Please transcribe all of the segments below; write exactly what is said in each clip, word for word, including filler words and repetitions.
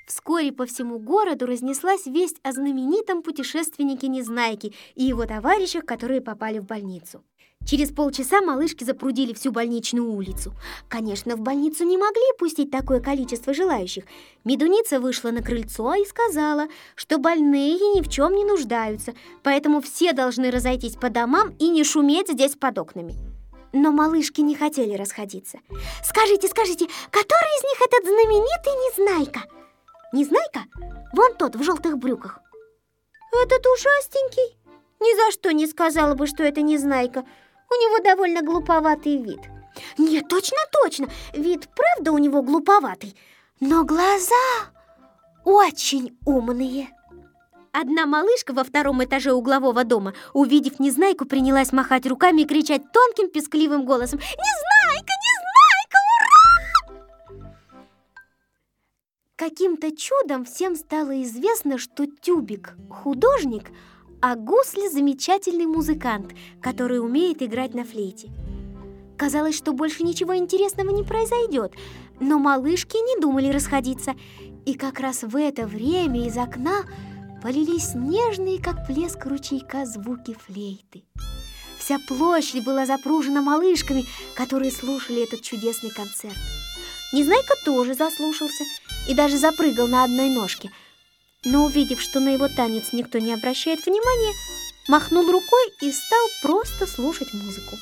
Вскоре по всему городу разнеслась весть о знаменитом путешественнике Незнайке и его товарищах, которые попали в больницу. Через полчаса малышки запрудили всю больничную улицу. Конечно, в больницу не могли пустить такое количество желающих. Медуница вышла на крыльцо и сказала, что больные ни в чем не нуждаются, поэтому все должны разойтись по домам и не шуметь здесь под окнами. Но малышки не хотели расходиться. «Скажите, скажите, который из них этот знаменитый Незнайка?» «Незнайка? Вон тот в желтых брюках». «Этот ужастенький? Ни за что не сказала бы, что это Незнайка. У него довольно глуповатый вид». «Нет, точно, точно, вид правда у него глуповатый, но глаза очень умные». Одна малышка во втором этаже углового дома, увидев Незнайку, принялась махать руками и кричать тонким пескливым голосом: «Незнайка, Незнайка, ура!» Каким-то чудом всем стало известно, что Тюбик – художник, а Гусли – замечательный музыкант, который умеет играть на флейте. Казалось, что больше ничего интересного не произойдет, но малышки не думали расходиться. И как раз в это время из окна полились нежные, как плеск ручейка, звуки флейты. Вся площадь была запружена малышками, которые слушали этот чудесный концерт. Незнайка тоже заслушался и даже запрыгал на одной ножке. Но, увидев, что на его танец никто не обращает внимания, махнул рукой и стал просто слушать музыку.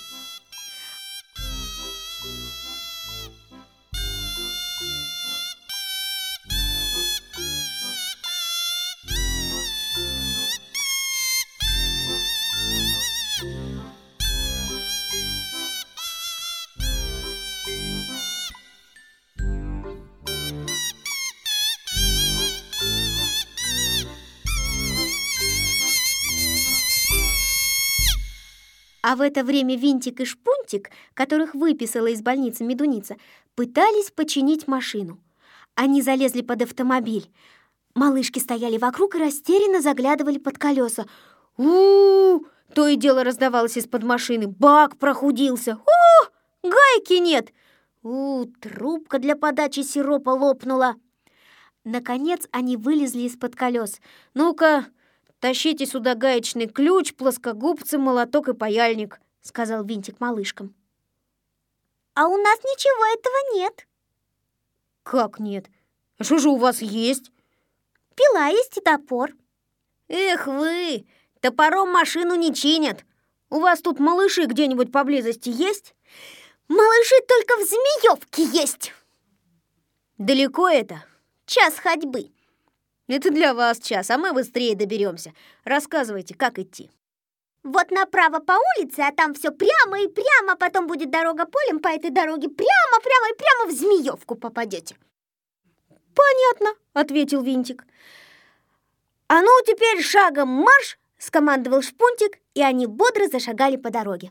А в это время Винтик и Шпунтик, которых выписала из больницы Медуница, пытались починить машину. Они залезли под автомобиль. Малышки стояли вокруг и растерянно заглядывали под колеса. У-у-у! То и дело раздавалось из-под машины. Бак прохудился. О, гайки нет! У, трубка для подачи сиропа лопнула. Наконец они вылезли из-под колес. «Ну-ка, тащите сюда гаечный ключ, плоскогубцы, молоток и паяльник», — сказал Винтик малышкам. «А у нас ничего этого нет». «Как нет? А что же у вас есть?» «Пила есть и топор». «Эх вы, топором машину не чинят. У вас тут малыши где-нибудь поблизости есть?» «Малыши только в Змеевке есть». «Далеко это?» «Час ходьбы». «Это для вас час, а мы быстрее доберемся. Рассказывайте, как идти». «Вот направо по улице, а там все прямо и прямо, потом будет дорога полем, по этой дороге прямо, прямо и прямо в Змеевку попадете». «Понятно», — ответил Винтик. «А ну теперь шагом марш!» — скомандовал Шпунтик, и они бодро зашагали по дороге.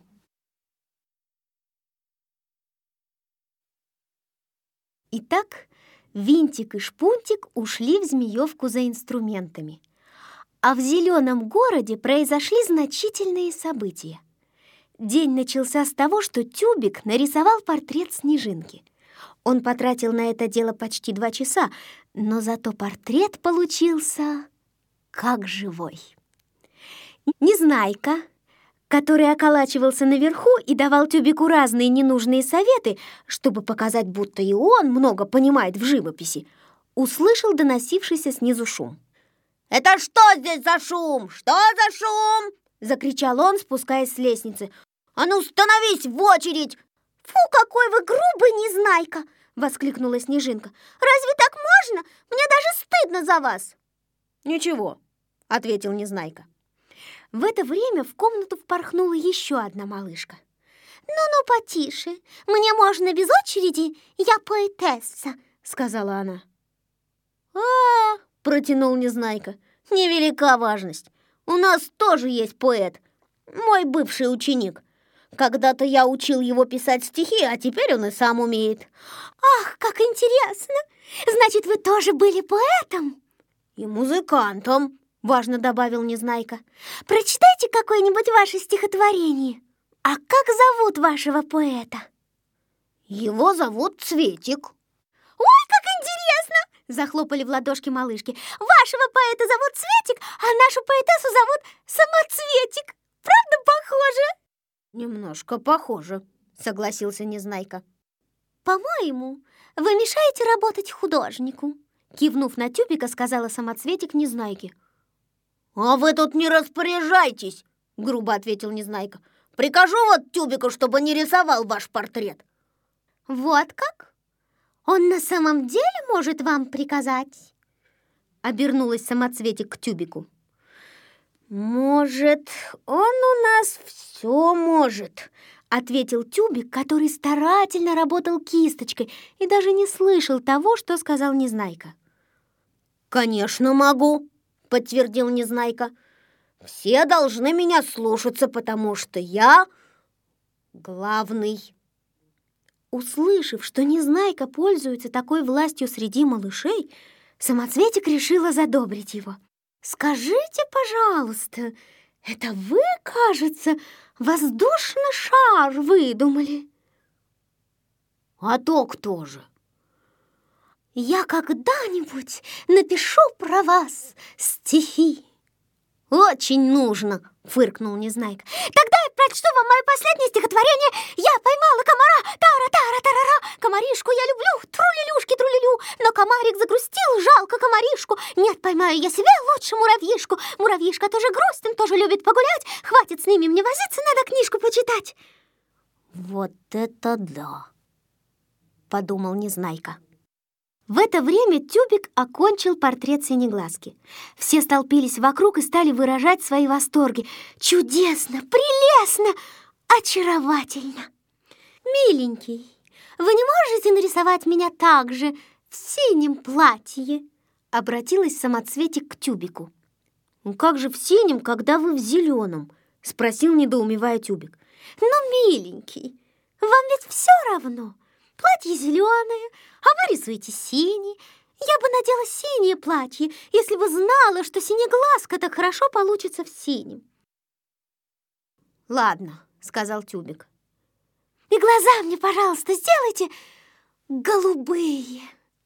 Итак, Винтик и Шпунтик ушли в Змеевку за инструментами. А в зеленом городе произошли значительные события. День начался с того, что Тюбик нарисовал портрет Снежинки. Он потратил на это дело почти два часа, но зато портрет получился как живой. Незнайка, который околачивался наверху и давал Тюбику разные ненужные советы, чтобы показать, будто и он много понимает в живописи, услышал доносившийся снизу шум. «Это что здесь за шум? Что за шум?» — закричал он, спускаясь с лестницы. «А ну, становись в очередь!» «Фу, какой вы грубый, Незнайка!» — воскликнула Снежинка. «Разве так можно? Мне даже стыдно за вас!» «Ничего», — ответил Незнайка. В это время в комнату впорхнула еще одна малышка. «Ну-ну, потише, мне можно без очереди, я поэтесса», — сказала она. «А-а-а», протянул Незнайка, — «невелика важность. У нас тоже есть поэт, мой бывший ученик. Когда-то я учил его писать стихи, а теперь он и сам умеет». «Ах, как интересно! Значит, вы тоже были поэтом?» «И музыкантом», — важно добавил Незнайка. «Прочитайте какое-нибудь ваше стихотворение. А как зовут вашего поэта?» «Его зовут Цветик». «Ой, как интересно!» Захлопали в ладошки малышки. «Вашего поэта зовут Цветик, а нашу поэтессу зовут Самоцветик. Правда похоже?» «Немножко похоже», — согласился Незнайка. «По-моему, вы мешаете работать художнику», — кивнув на Тюбика, сказала Самоцветик Незнайке. «А вы тут не распоряжайтесь», — грубо ответил Незнайка. «Прикажу вот Тюбику, чтобы не рисовал ваш портрет». «Вот как? Он на самом деле может вам приказать?» Обернулась Самоцветик к Тюбику. «Может, он у нас все может», — ответил Тюбик, который старательно работал кисточкой и даже не слышал того, что сказал Незнайка. «Конечно могу», — подтвердил Незнайка. «Все должны меня слушаться, потому что я главный». Услышав, что Незнайка пользуется такой властью среди малышей, Самоцветик решила задобрить его. «Скажите, пожалуйста, это вы, кажется, воздушный шар выдумали?» «А то кто же?» «Я когда-нибудь напишу про вас стихи». «Очень нужно», — фыркнул Незнайка. «Тогда я прочту вам мое последнее стихотворение. Я поймала комара, тара-тара-тарара. Комаришку я люблю, тру-лилюшки-тру-лилю. Но комарик загрустил, жалко комаришку. Нет, поймаю я себе лучше муравьишку. Муравьишка тоже грустен, тоже любит погулять. Хватит с ними мне возиться, надо книжку почитать». «Вот это да», — подумал Незнайка. В это время Тюбик окончил портрет Синеглазки. Все столпились вокруг и стали выражать свои восторги. «Чудесно! Прелестно! Очаровательно! Миленький, вы не можете нарисовать меня так же в синем платье?» Обратилась Самоцветик к Тюбику. «Ну как же в синем, когда вы в зеленом?» — спросил, недоумевая Тюбик. «Ну, миленький, вам ведь все равно. Платье зеленое, а вы рисуете синий. Я бы надела синее платье, если бы знала, что Синеглазка так хорошо получится в синем». «Ладно», — сказал Тюбик. «И глаза мне, пожалуйста, сделайте голубые».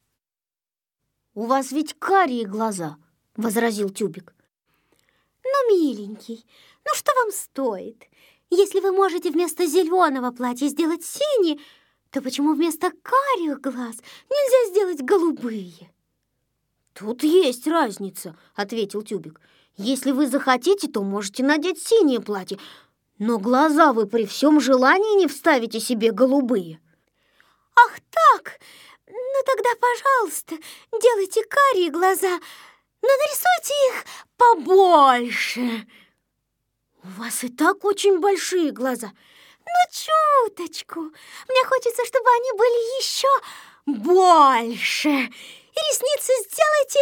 «У вас ведь карие глаза», — возразил Тюбик. «Ну, миленький, ну что вам стоит? Если вы можете вместо зеленого платья сделать синий, то почему вместо карих глаз нельзя сделать голубые?» «Тут есть разница», — ответил Тюбик. «Если вы захотите, то можете надеть синее платье, но глаза вы при всем желании не вставите себе голубые». «Ах так? Ну тогда, пожалуйста, делайте карие глаза, но нарисуйте их побольше». «У вас и так очень большие глаза». «Ну, чуточку. Мне хочется, чтобы они были еще больше. И ресницы сделайте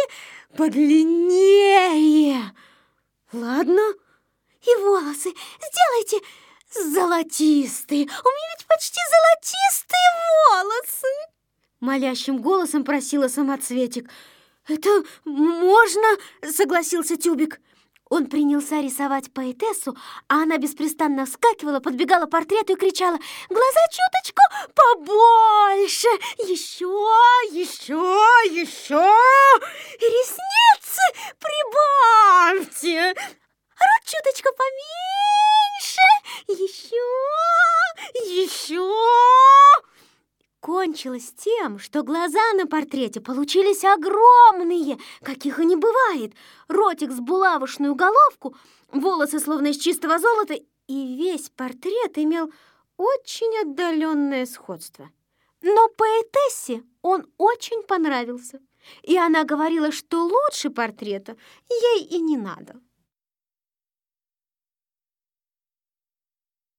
подлиннее». «Ладно». «И волосы сделайте золотистые. У меня ведь почти золотистые волосы». Молящим голосом просила Самоцветик. «Это можно?» — согласился Тюбик. Он принялся рисовать поэтессу, а она беспрестанно вскакивала, подбегала к портрету и кричала: «Глаза чуточку побольше! Еще, еще, еще! И ресницы прибавьте! Рот чуточку поменьше! Еще, еще!» Кончилось тем, что глаза на портрете получились огромные, каких и не бывает, ротик с булавочную головку, волосы словно из чистого золота, и весь портрет имел очень отдаленное сходство. Но поэтессе он очень понравился, и она говорила, что лучше портрета ей и не надо.